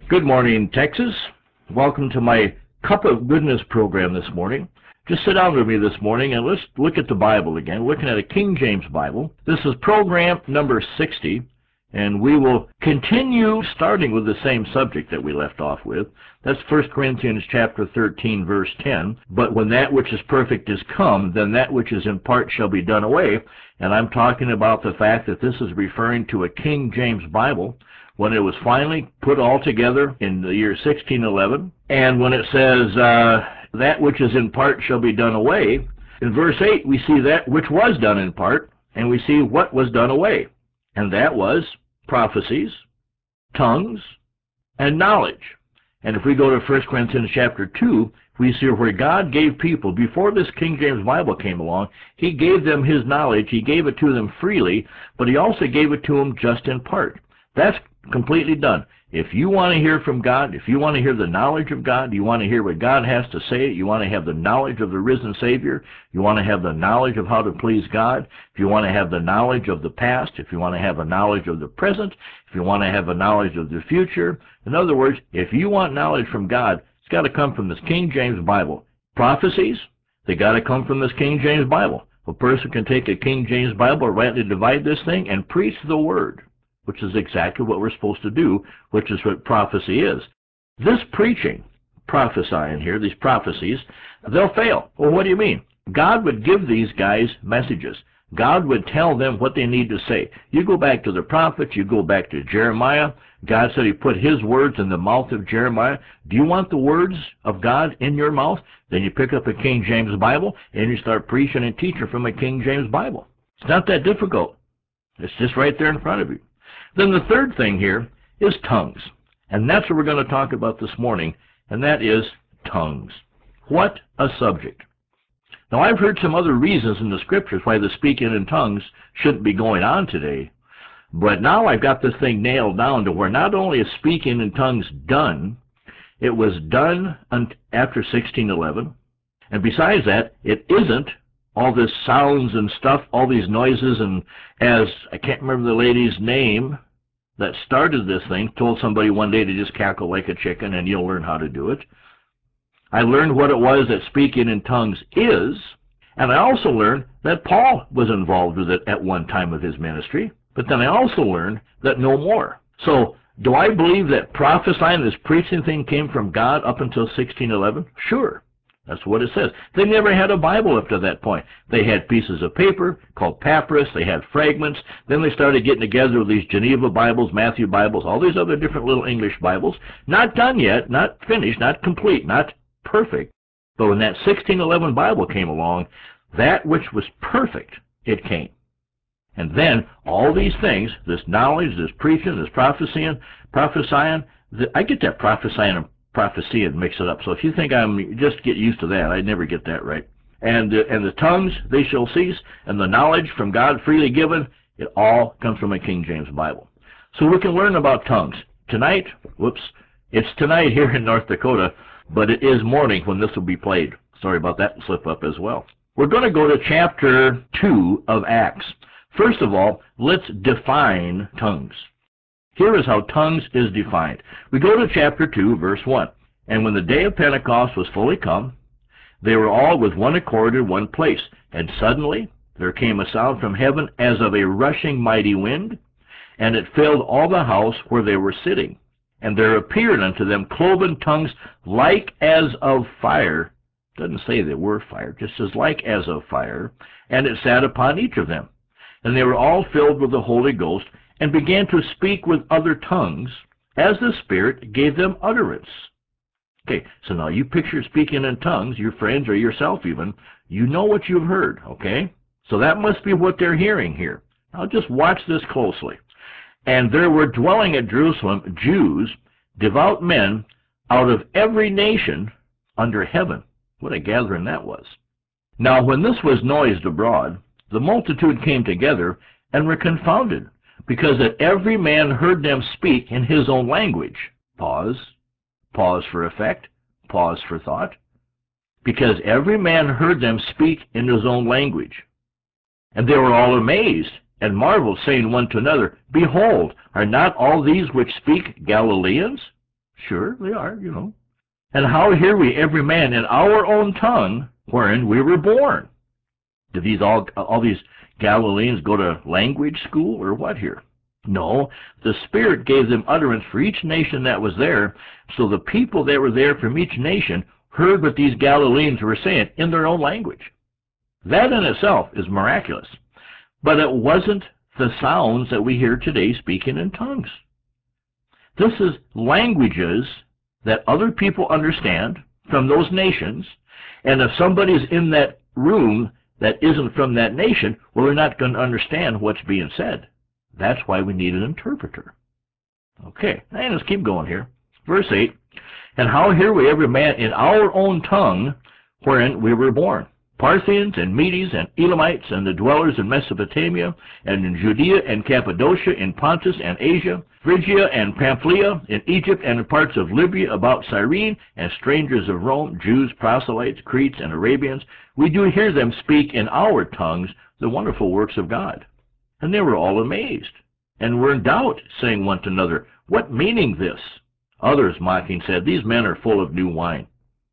Good morning, Texas. Welcome to my Cup of Goodness program this morning. Just sit down with me this morning and let's look at the Bible again. We're looking at a King James Bible. This is program number 60, and we will continue starting with the same subject that we left off with. That's 1 Corinthians chapter 13, verse 10. But when that which is perfect is come, then that which is in part shall be done away. And I'm talking about the fact that this is referring to a King James Bible, when it was finally put all together in the year 1611, and when it says, that which is in part shall be done away, in verse 8 we see that which was done in part, and we see what was done away, and that was prophecies, tongues, and knowledge. And if we go to 1 Corinthians chapter 2, we see where God gave people, before this King James Bible came along, He gave them His knowledge, He gave it to them freely, but He also gave it to them just in part. That's completely done. If you want to hear from God, if you want to hear the knowledge of God, you want to hear what God has to say, you want to have the knowledge of the risen Savior, you want to have the knowledge of how to please God, if you want to have the knowledge of the past, if you want to have a knowledge of the present, if you want to have a knowledge of the future, in other words, if you want knowledge from God, it's got to come from this King James Bible. Prophecies, they got to come from this King James Bible. A person can take a King James Bible, rightly divide this thing, and preach the Word, which is exactly what we're supposed to do, which is what prophecy is. This preaching, prophesying here, these prophecies, they'll fail. Well, what do you mean? God would give these guys messages. God would tell them what they need to say. You go back to the prophets, you go back to Jeremiah. God said He put His words in the mouth of Jeremiah. Do you want the words of God in your mouth? Then you pick up a King James Bible and you start preaching and teaching from a King James Bible. It's not that difficult. It's just right there in front of you. Then the third thing here is tongues. And that's what we're going to talk about this morning, and that is tongues. What a subject. Now, I've heard some other reasons in the Scriptures why the speaking in tongues shouldn't be going on today, but now I've got this thing nailed down to where not only is speaking in tongues done, it was done after 1611, and besides that, it isn't all this sounds and stuff, all these noises, and as I can't remember the lady's name that started this thing, told somebody one day to just cackle like a chicken and you'll learn how to do it. I learned what it was that speaking in tongues is, and I also learned that Paul was involved with it at one time of his ministry, but then I also learned that no more. So, do I believe that prophesying, this preaching thing, came from God up until 1611? Sure. That's what it says. They never had a Bible up to that point. They had pieces of paper called papyrus. They had fragments. Then they started getting together with these Geneva Bibles, Matthew Bibles, all these other different little English Bibles. Not done yet, not finished, not complete, not perfect. But when that 1611 Bible came along, that which was perfect, it came. And then all these things, this knowledge, this preaching, this prophesying, I get that prophesying and prophecy and mix it up. So if you think just get used to that. I never get that right. And the tongues, they shall cease, and the knowledge from God freely given, it all comes from a King James Bible. So we can learn about tongues. Tonight, it's tonight here in North Dakota, but it is morning when this will be played. Sorry about that slip up as well. We're going to go to chapter 2 of Acts. First of all, let's define tongues. Here is how tongues is defined. We go to chapter 2, verse 1. And when the day of Pentecost was fully come, they were all with one accord in one place. And suddenly there came a sound from heaven as of a rushing mighty wind, and it filled all the house where they were sitting. And there appeared unto them cloven tongues like as of fire. Doesn't say they were fire, just says like as of fire. And it sat upon each of them. And they were all filled with the Holy Ghost, and began to speak with other tongues, as the Spirit gave them utterance. Okay, so now you picture speaking in tongues, your friends or yourself even, you know what you've heard, okay? So that must be what they're hearing here. Now just watch this closely. And there were dwelling at Jerusalem Jews, devout men, out of every nation under heaven. What a gathering that was. Now when this was noised abroad, the multitude came together and were confounded, because that every man heard them speak in his own language. Pause for effect, pause for thought. Because every man heard them speak in his own language. And they were all amazed, and marveled, saying one to another, Behold, are not all these which speak Galileans? Sure, they are, And how hear we every man in our own tongue wherein we were born? Did all these Galileans go to language school or what here? No, the Spirit gave them utterance for each nation that was there, so the people that were there from each nation heard what these Galileans were saying in their own language. That in itself is miraculous. But it wasn't the sounds that we hear today speaking in tongues. This is languages that other people understand from those nations, and if somebody's in that room that isn't from that nation, well, they're not going to understand what's being said. That's why we need an interpreter. Okay, and let's keep going here. Verse 8, and how hear we every man in our own tongue wherein we were born? Parthians and Medes and Elamites and the dwellers in Mesopotamia and in Judea and Cappadocia, in Pontus and Asia, Phrygia and Pamphylia, in Egypt and in parts of Libya about Cyrene, and strangers of Rome, Jews, proselytes, Cretes, and Arabians, we do hear them speak in our tongues the wonderful works of God. And they were all amazed, and were in doubt, saying one to another, what meaning this? Others mocking said, these men are full of new wine.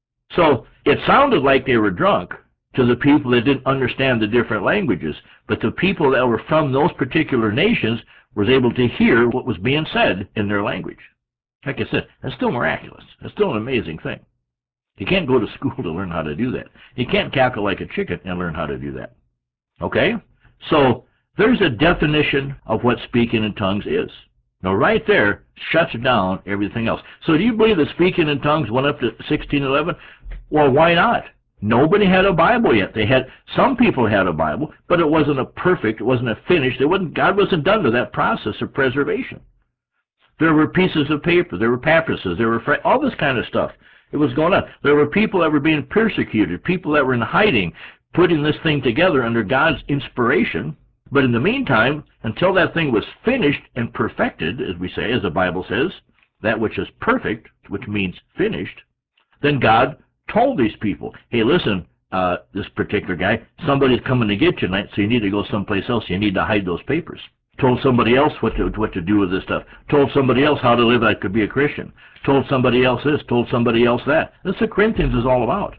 So it sounded like they were drunk to the people that didn't understand the different languages, but the people that were from those particular nations was able to hear what was being said in their language. Like I said, that's still miraculous. That's still an amazing thing. You can't go to school to learn how to do that. You can't cackle like a chicken and learn how to do that. Okay? So there's a definition of what speaking in tongues is. Now right there shuts down everything else. So do you believe that speaking in tongues went up to 1611? Well, why not? Nobody had a Bible yet. Some people had a Bible, but it wasn't a perfect, it wasn't a finished, God wasn't done with that process of preservation. There were pieces of paper, there were papyruses, there were all this kind of stuff. It was going on. There were people that were being persecuted, people that were in hiding, putting this thing together under God's inspiration. But in the meantime, until that thing was finished and perfected, as we say, as the Bible says, that which is perfect, which means finished, then God told these people, hey, listen, this particular guy, somebody's coming to get you tonight, so you need to go someplace else. You need to hide those papers. Told somebody else what to do with this stuff. Told somebody else how to live like to be a Christian. Told somebody else this. Told somebody else that. That's what Corinthians is all about.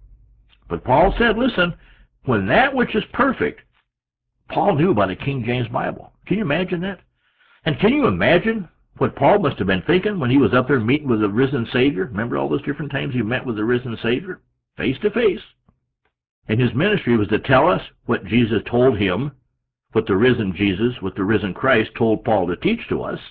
But Paul said, listen, when that which is perfect, Paul knew about the King James Bible. Can you imagine that? And can you imagine what Paul must have been thinking when he was up there meeting with the risen Savior? Remember all those different times he met with the risen Savior? Face to face. And his ministry was to tell us what Jesus told him, what the risen Jesus, what the risen Christ told Paul to teach to us.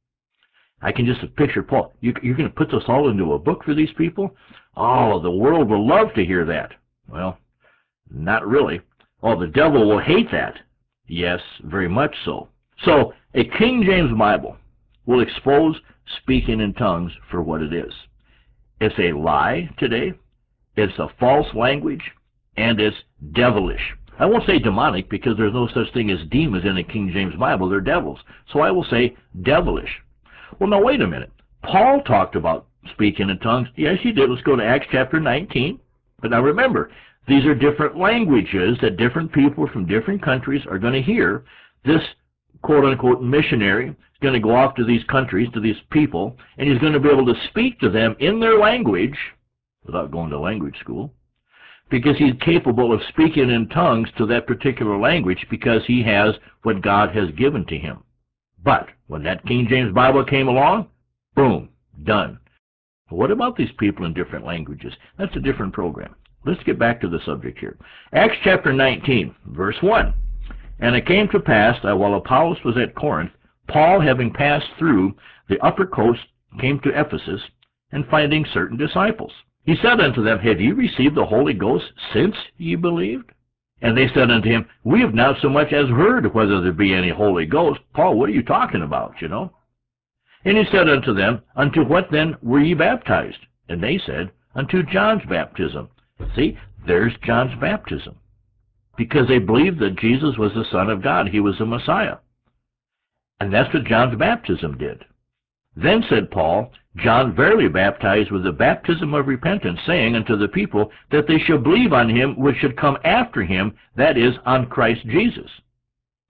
I can just picture Paul. You're going to put this all into a book for these people? Oh, the world will love to hear that. Well, not really. Oh, the devil will hate that. Yes, very much so. So, a King James Bible will expose speaking in tongues for what it is. It's a lie today, it's a false language, and it's devilish. I won't say demonic because there's no such thing as demons in the King James Bible. They're devils. So I will say devilish. Well, now wait a minute. Paul talked about speaking in tongues. Yes, he did. Let's go to Acts chapter 19. But now remember, these are different languages that different people from different countries are going to hear. This quote-unquote missionary is going to go off to these countries, to these people, and he's going to be able to speak to them in their language without going to language school, because he's capable of speaking in tongues to that particular language because he has what God has given to him. But when that King James Bible came along, boom, done. What about these people in different languages? That's a different program. Let's get back to the subject here. Acts chapter 19, verse 1. And it came to pass that while Apollos was at Corinth, Paul, having passed through the upper coast, came to Ephesus, and finding certain disciples. He said unto them, have ye received the Holy Ghost since ye believed? And they said unto him, we have not so much as heard whether there be any Holy Ghost. Paul, what are you talking about, And he said unto them, unto what then were ye baptized? And they said, unto John's baptism. See, there's John's baptism. Because they believed that Jesus was the Son of God. He was the Messiah. And that's what John's baptism did. Then said Paul, John verily baptized with the baptism of repentance, saying unto the people that they should believe on him which should come after him, that is, on Christ Jesus.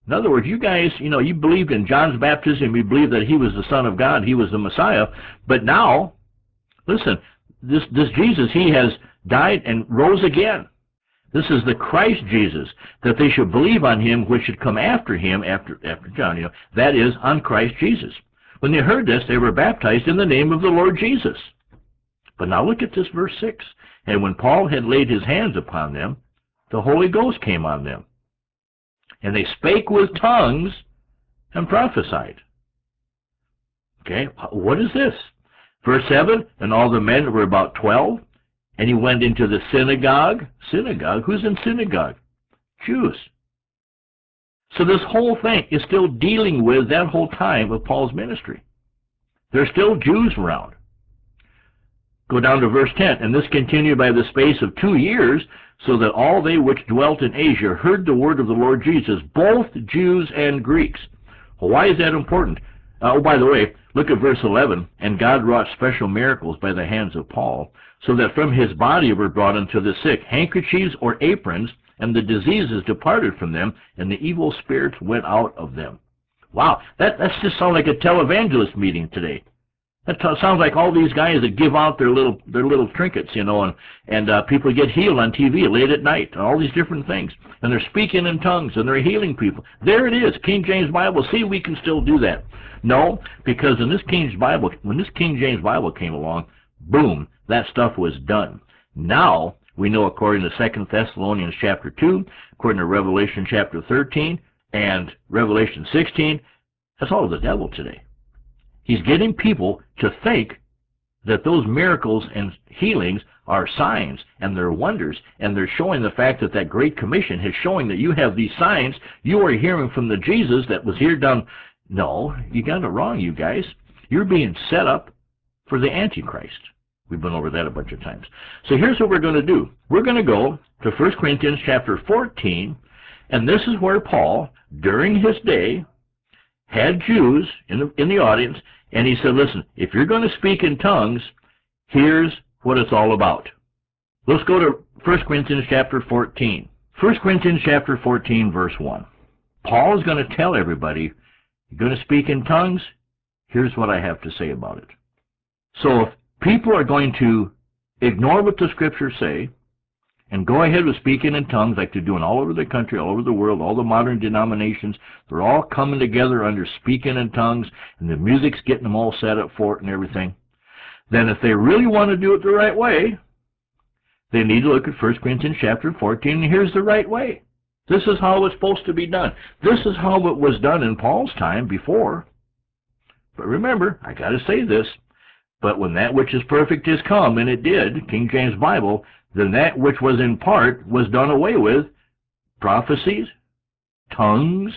In other words, you guys, you believed in John's baptism, you believed that he was the Son of God, he was the Messiah, but now, listen, this Jesus, he has died and rose again. This is the Christ Jesus, that they should believe on him which should come after him, after John, that is, on Christ Jesus. When they heard this, they were baptized in the name of the Lord Jesus. But now look at this verse 6. And when Paul had laid his hands upon them, the Holy Ghost came on them. And they spake with tongues and prophesied. Okay, what is this? Verse 7, and all the men were about 12, and he went into the synagogue. Synagogue? Who's in synagogue? Jews. So this whole thing is still dealing with that whole time of Paul's ministry. There's still Jews around. Go down to verse 10. And this continued by the space of 2 years, so that all they which dwelt in Asia heard the word of the Lord Jesus, both Jews and Greeks. Well, why is that important? Oh, by the way, look at verse 11. And God wrought special miracles by the hands of Paul, so that from his body were brought unto the sick handkerchiefs or aprons, and the diseases departed from them, and the evil spirits went out of them. Wow, that's just sound like a televangelist meeting today. That sounds like all these guys that give out their little trinkets, and people get healed on TV late at night, and all these different things. And they're speaking in tongues, and they're healing people. There it is, King James Bible. See, we can still do that. No, because when this King James Bible came along, boom, that stuff was done. Now, we know according to 2 Thessalonians chapter 2, according to Revelation chapter 13, and Revelation 16, that's all the devil today. He's getting people to think that those miracles and healings are signs and they're wonders, and they're showing the fact that that Great Commission is showing that you have these signs. You are hearing from the Jesus that was here done. No, you got it wrong, you guys. You're being set up for the Antichrist. We've been over that a bunch of times. So here's what we're going to do. We're going to go to 1 Corinthians chapter 14, and this is where Paul, during his day, had Jews in the audience, and he said, listen, if you're going to speak in tongues, here's what it's all about. Let's go to 1 Corinthians chapter 14. 1 Corinthians chapter 14, verse 1. Paul is going to tell everybody, you're going to speak in tongues, here's what I have to say about it. So if people are going to ignore what the Scriptures say and go ahead with speaking in tongues like they're doing all over the country, all over the world, all the modern denominations, they're all coming together under speaking in tongues, and the music's getting them all set up for it and everything, then if they really want to do it the right way, they need to look at 1 Corinthians chapter 14, and here's the right way. This is how it's supposed to be done. This is how it was done in Paul's time before. But remember, I got to say this, but when that which is perfect is come, and it did, King James Bible, then that which was in part was done away with, prophecies, tongues,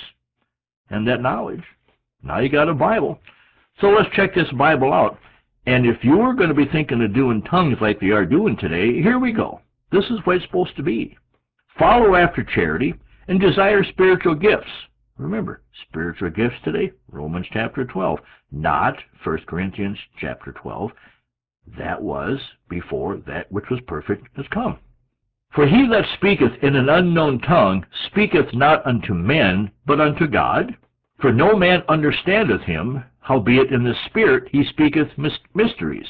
and that knowledge. Now you got a Bible. So let's check this Bible out. And if you were going to be thinking of doing tongues like they are doing today, here we go. This is what it's supposed to be. Follow after charity and desire spiritual gifts. Remember, spiritual gifts today, Romans chapter 12, not 1 Corinthians chapter 12. That was before that which was perfect has come. For he that speaketh in an unknown tongue speaketh not unto men, but unto God. For no man understandeth him, howbeit in the Spirit he speaketh mysteries.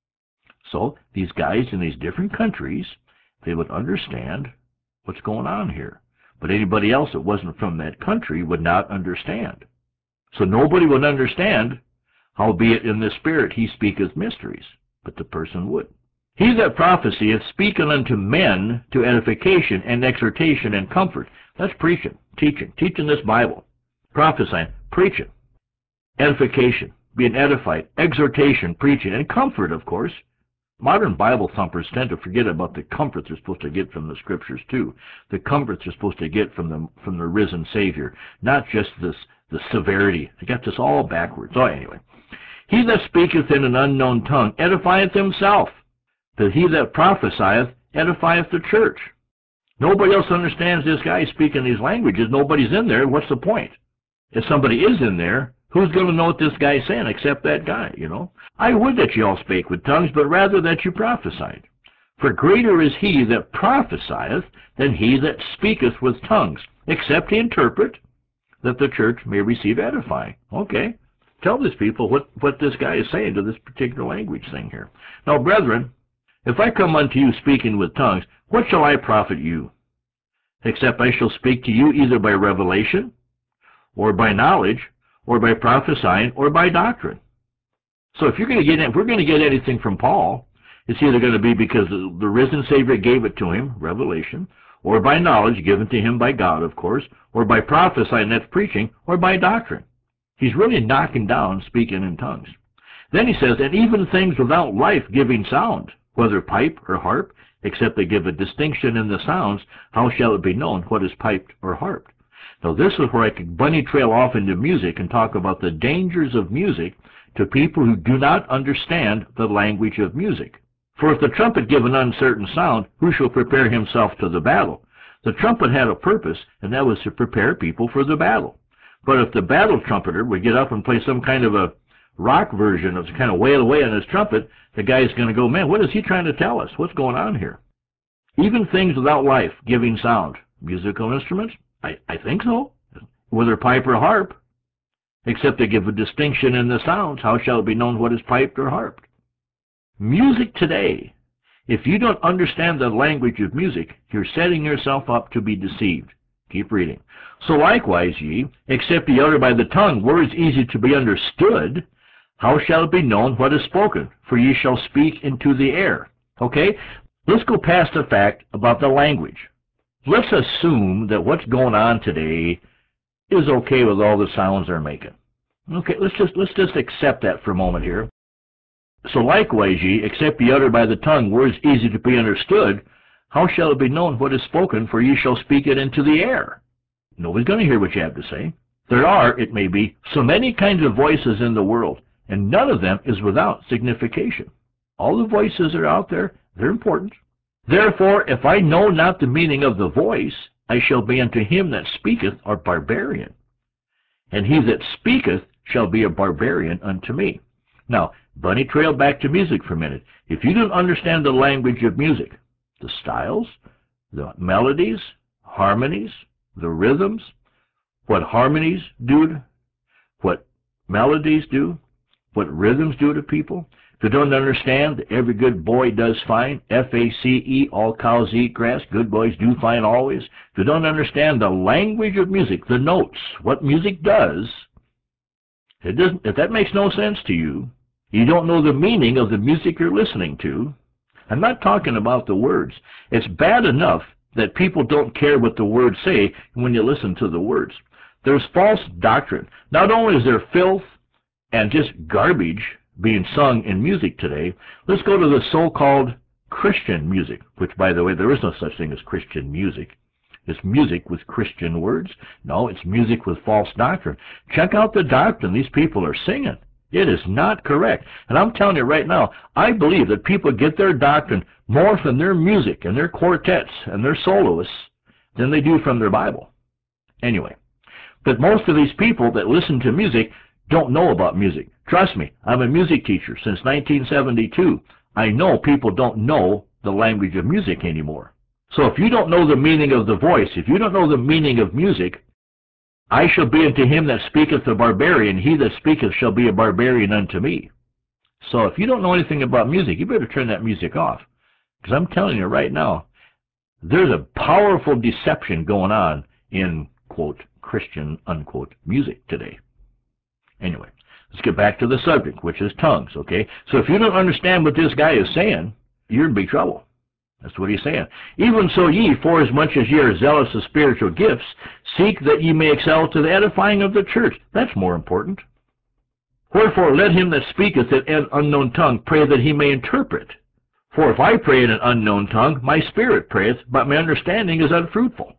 So these guys in these different countries, they would understand what's going on here. But anybody else that wasn't from that country would not understand. So nobody would understand, howbeit in the Spirit he speaketh mysteries. But the person would. He that prophesieth speaketh unto men to edification and exhortation and comfort. That's preaching, teaching this Bible. Prophesying, preaching. Edification, being edified. Exhortation, preaching. And comfort, of course. Modern Bible thumpers tend to forget about the comfort they're supposed to get from the Scriptures, too. The comfort they're supposed to get from the risen Savior. Not just the severity. They got this all backwards. So anyway. He that speaketh in an unknown tongue edifieth himself, but he that prophesieth edifieth the church. Nobody else understands this guy speaking these languages. Nobody's in there. What's the point? If somebody is in there, who's going to know what this guy's saying except that guy, I would that ye all spake with tongues, but rather that you prophesied. For greater is he that prophesieth than he that speaketh with tongues, except he interpret, that the church may receive edifying. Okay. Tell these people what this guy is saying to this particular language thing here. Now, brethren, if I come unto you speaking with tongues, what shall I profit you? Except I shall speak to you either by revelation, or by knowledge, or by prophesying, or by doctrine. So if we're going to get anything from Paul, it's either going to be because the risen Savior gave it to him, revelation, or by knowledge given to him by God, of course, or by prophesying, that's preaching, or by doctrine. He's really knocking down speaking in tongues. Then he says, and even things without life-giving sound, whether pipe or harp, except they give a distinction in the sounds, how shall it be known what is piped or harped? Now this is where I could bunny trail off into music and talk about the dangers of music to people who do not understand the language of music. For if the trumpet give an uncertain sound, who shall prepare himself to the battle? The trumpet had a purpose, and that was to prepare people for the battle. But if the battle trumpeter would get up and play some kind of a rock version of kind of wail away on his trumpet, the guy's going to go, man, what is he trying to tell us? What's going on here? Even things without life giving sound. Musical instruments? I think so. Whether pipe or harp. Except they give a distinction in the sounds. How shall it be known what is piped or harped? Music today. If you don't understand the language of music, you're setting yourself up to be deceived. Keep reading. So likewise ye, except ye utter by the tongue words easy to be understood, how shall it be known what is spoken? For ye shall speak into the air. Okay? Let's go past the fact about the language. Let's assume that what's going on today is okay with all the sounds they're making. Okay, let's just accept that for a moment here. So likewise ye, except ye utter by the tongue words easy to be understood, how shall it be known what is spoken? For ye shall speak it into the air. Nobody's going to hear what you have to say. There are, it may be, so many kinds of voices in the world, and none of them is without signification. All the voices are out there, they're important. Therefore, if I know not the meaning of the voice, I shall be unto him that speaketh a barbarian, and he that speaketh shall be a barbarian unto me. Now, bunny trail back to music for a minute. If you don't understand the language of music, the styles, the melodies, harmonies, the rhythms, what harmonies do, what melodies do, what rhythms do to people. If you don't understand that every good boy does fine, F-A-C-E, all cows eat grass, good boys do fine always. If you don't understand the language of music, the notes, what music does, if that makes no sense to you, you don't know the meaning of the music you're listening to. I'm not talking about the words. It's bad enough that people don't care what the words say when you listen to the words. There's false doctrine. Not only is there filth and just garbage being sung in music today, let's go to the so-called Christian music, which, by the way, there is no such thing as Christian music. It's music with Christian words. No, it's music with false doctrine. Check out the doctrine these people are singing. It is not correct. And I'm telling you right now, I believe that people get their doctrine more from their music and their quartets and their soloists than they do from their Bible. Anyway, but most of these people that listen to music don't know about music. Trust me, I'm a music teacher since 1972. I know people don't know the language of music anymore. So if you don't know the meaning of the voice, if you don't know the meaning of music, I shall be unto him that speaketh a barbarian, he that speaketh shall be a barbarian unto me. So if you don't know anything about music, you better turn that music off. Because I'm telling you right now, there's a powerful deception going on in, quote, Christian, unquote, music today. Anyway, let's get back to the subject, which is tongues, okay? So if you don't understand what this guy is saying, you're in big trouble. That's what he's saying. Even so ye, forasmuch as ye are zealous of spiritual gifts, seek that ye may excel to the edifying of the church. That's more important. Wherefore let him that speaketh in an unknown tongue pray that he may interpret. For if I pray in an unknown tongue, my spirit prayeth, but my understanding is unfruitful.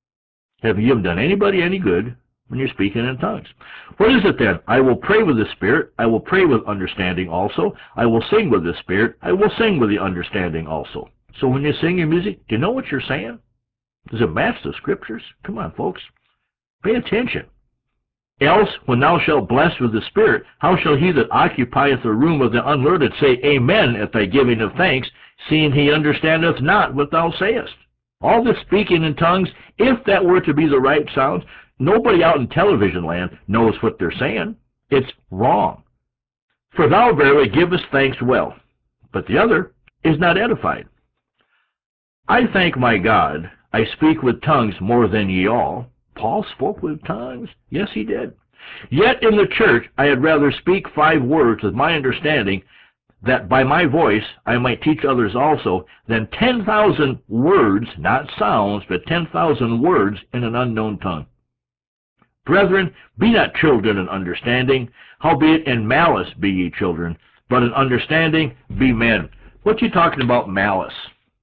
Have you done anybody any good when you're speaking in tongues? What is it then? I will pray with the Spirit, I will pray with understanding also. I will sing with the Spirit, I will sing with the understanding also. So when you sing your music, do you know what you're saying? Does it match the Scriptures? Come on, folks. Pay attention. Else, when thou shalt bless with the Spirit, how shall he that occupieth the room of the unlearned say Amen at thy giving of thanks, seeing he understandeth not what thou sayest? All this speaking in tongues, if that were to be the right sound, Nobody out in television land knows what they're saying. It's wrong. For thou verily givest thanks well, but the other is not edified. I thank my God, I speak with tongues more than ye all. Paul spoke with tongues. Yes, he did. Yet in the church I had rather speak 5 words with my understanding, that by my voice I might teach others also, than 10,000 words, not sounds, but 10,000 words in an unknown tongue. Brethren, be not children in understanding, howbeit in malice be ye children, but in understanding be men. What you talking about, malice?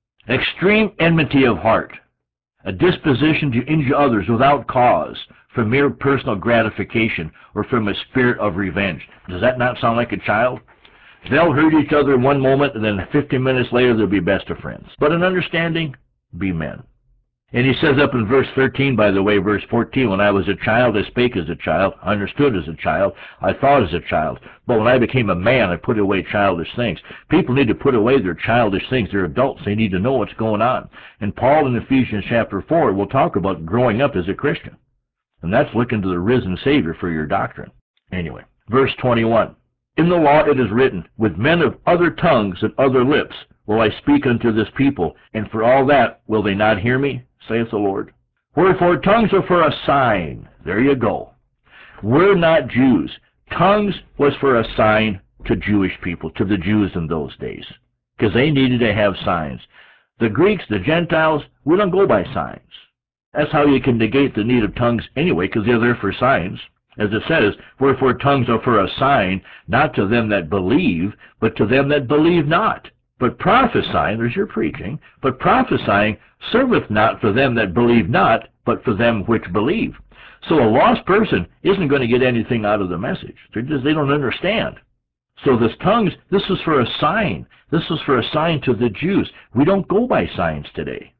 Extreme enmity of heart, a disposition to injure others without cause, from mere personal gratification, or from a spirit of revenge. Does that not sound like a child? They'll hurt each other in one moment, and then 15 minutes later they'll be best of friends. But in understanding, be men. And he says up in verse 13, by the way, verse 14, when I was a child, I spake as a child, I understood as a child, I thought as a child. But when I became a man, I put away childish things. People need to put away their childish things. They're adults. They need to know what's going on. And Paul in Ephesians chapter 4 will talk about growing up as a Christian. And that's looking to the risen Savior for your doctrine. Anyway, verse 21. In the law it is written, with men of other tongues and other lips will I speak unto this people, and for all that will they not hear me, saith the Lord. Wherefore tongues are for a sign. There you go. We're not Jews. Tongues was for a sign to Jewish people, to the Jews in those days, because they needed to have signs. The Greeks, the Gentiles, we don't go by signs. That's how you can negate the need of tongues anyway, because they're there for signs. As it says, wherefore tongues are for a sign, not to them that believe, but to them that believe not. But prophesying, there's your preaching, but prophesying serveth not for them that believe not, but for them which believe. So a lost person isn't going to get anything out of the message. They don't understand. So this tongues, this is for a sign. This is for a sign to the Jews. We don't go by signs today.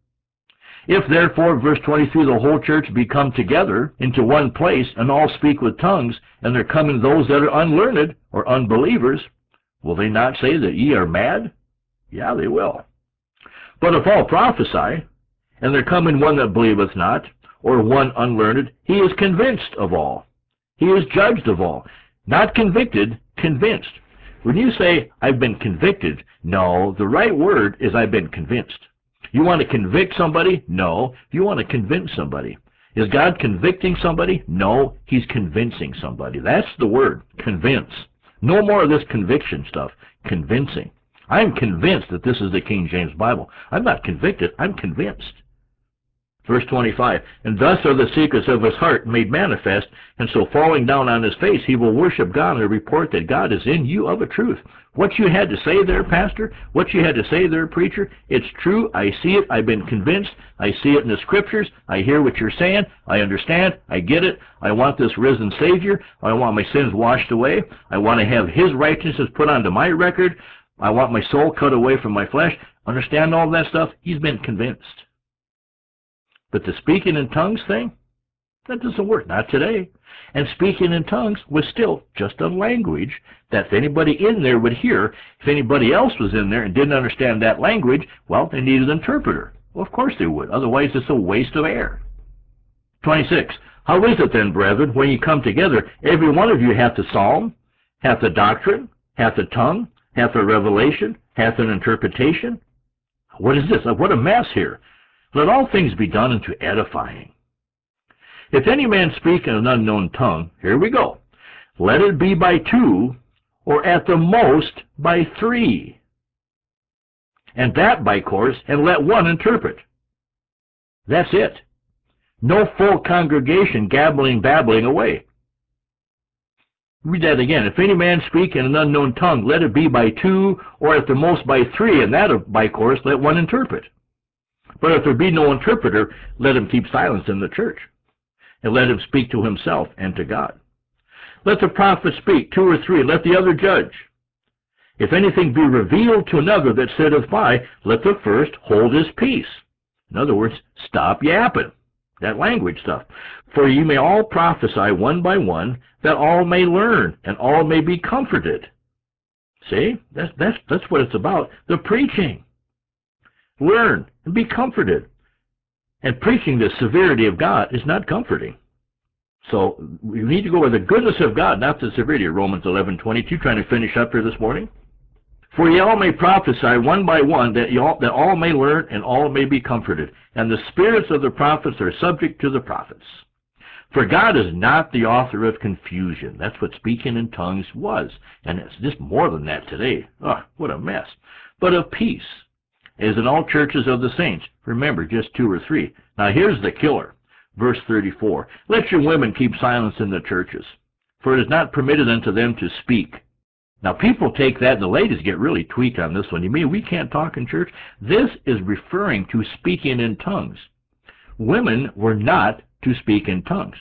If therefore, verse 23, the whole church be come together into one place, and all speak with tongues, and there come in those that are unlearned, or unbelievers, will they not say that ye are mad? Yeah, they will. But if all prophesy, and there come in one that believeth not, or one unlearned, he is convinced of all. He is judged of all. Not convicted, convinced. When you say, I've been convicted, no, the right word is I've been convinced. You want to convict somebody? No. You want to convince somebody. Is God convicting somebody? No, he's convincing somebody. That's the word, convince. No more of this conviction stuff, convincing. I'm convinced that this is the King James Bible. I'm not convicted, I'm convinced. Verse 25, and thus are the secrets of his heart made manifest, and so falling down on his face, he will worship God and report that God is in you of a truth. What you had to say there, pastor, what you had to say there, preacher, it's true, I see it, I've been convinced, I see it in the scriptures, I hear what you're saying, I understand, I get it, I want this risen Savior, I want my sins washed away, I want to have his righteousness put onto my record, I want my soul cut away from my flesh. Understand all that stuff? He's been convinced. But the speaking in tongues thing, that doesn't work, not today. And speaking in tongues was still just a language that if anybody in there would hear. If anybody else was in there and didn't understand that language, well, they needed an interpreter. Well, of course they would. Otherwise, it's a waste of air. 26. How is it then, brethren, when you come together, every one of you hath a psalm, hath a doctrine, hath a tongue, hath a revelation, hath an interpretation? What is this? What a mess here. Let all things be done unto edifying. If any man speak in an unknown tongue, here we go, let it be by 2, or at the most by 3. And that by course, and let one interpret. That's it. No full congregation babbling away. Read that again. If any man speak in an unknown tongue, let it be by 2, or at the most by 3, and that by course, let one interpret. But if there be no interpreter, let him keep silence in the church, and let him speak to himself and to God. Let the prophet speak, 2 or 3, let the other judge. If anything be revealed to another that sitteth by, let the first hold his peace. In other words, stop yapping, that language stuff. For ye may all prophesy one by one, that all may learn, and all may be comforted. See, that's what it's about, the preaching. Learn and be comforted. And preaching the severity of God is not comforting. So we need to go with the goodness of God, not the severity of Romans 11:22. Trying to finish up here this morning. For ye all may prophesy one by one, that all may learn and all may be comforted. And the spirits of the prophets are subject to the prophets. For God is not the author of confusion. That's what speaking in tongues was. And it's just more than that today. Oh, what a mess. But of peace, as in all churches of the saints. Remember, just 2 or 3. Now here's the killer. Verse 34. Let your women keep silence in the churches, for it is not permitted unto them to speak. Now people take that, and the ladies get really tweaked on this one. You mean we can't talk in church? This is referring to speaking in tongues. Women were not to speak in tongues.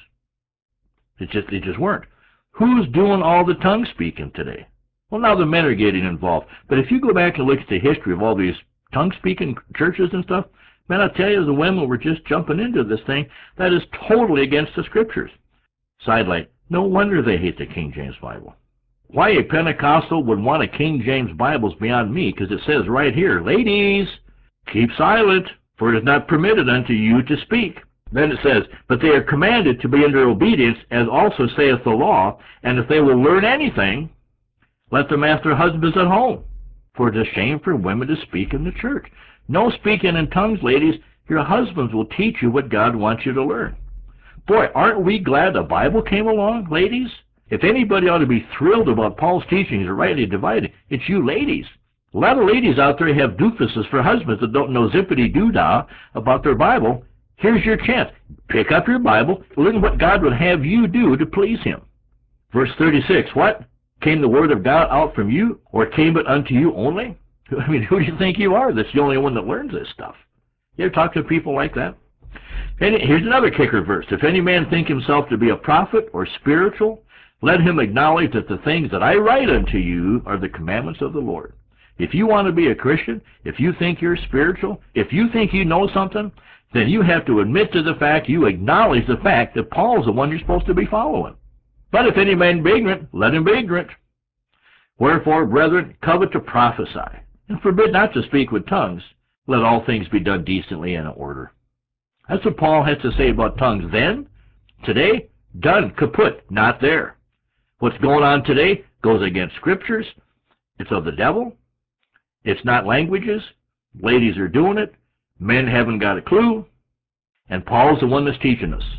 They just weren't. Who's doing all the tongue speaking today? Well, now the men are getting involved. But if you go back and look at the history of all these tongue speaking churches and stuff, man, I tell you, the women were just jumping into this thing that is totally against the scriptures. Sidelight, no wonder they hate the King James Bible. Why a Pentecostal would want a King James Bible is beyond me, because it says right here, ladies, keep silent, for it is not permitted unto you to speak. Then it says, but they are commanded to be under obedience, as also saith the law, and if they will learn anything, let them ask their husbands at home. For it is a shame for women to speak in the church. No speaking in tongues, ladies. Your husbands will teach you what God wants you to learn. Boy, aren't we glad the Bible came along, ladies? If anybody ought to be thrilled about Paul's teachings are rightly divided, it's you ladies. A lot of ladies out there have doofuses for husbands that don't know zippity-doo-dah about their Bible. Here's your chance. Pick up your Bible, learn what God would have you do to please Him. Verse 36, what? Came the word of God out from you, or came it unto you only? I mean, who do you think you are? That's the only one that learns this stuff. You ever talk to people like that? And here's another kicker verse. If any man think himself to be a prophet or spiritual, let him acknowledge that the things that I write unto you are the commandments of the Lord. If you want to be a Christian, if you think you're spiritual, if you think you know something, then you have to admit to the fact, you acknowledge the fact that Paul's the one you're supposed to be following. But if any man be ignorant, let him be ignorant. Wherefore, brethren, covet to prophesy, and forbid not to speak with tongues. Let all things be done decently and in order. That's what Paul has to say about tongues then. Today, done, kaput, not there. What's going on today goes against scriptures. It's of the devil. It's not languages. Ladies are doing it. Men haven't got a clue. And Paul's the one that's teaching us.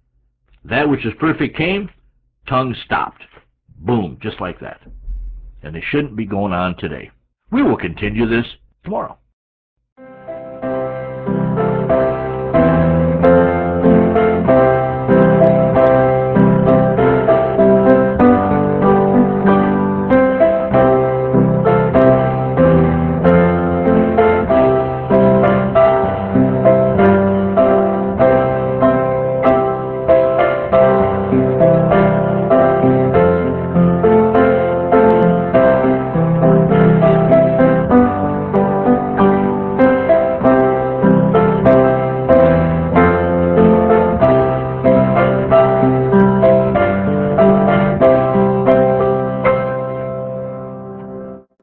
That which is perfect came, tongues stopped. Boom, just like that. And they shouldn't be going on today. We will continue this tomorrow.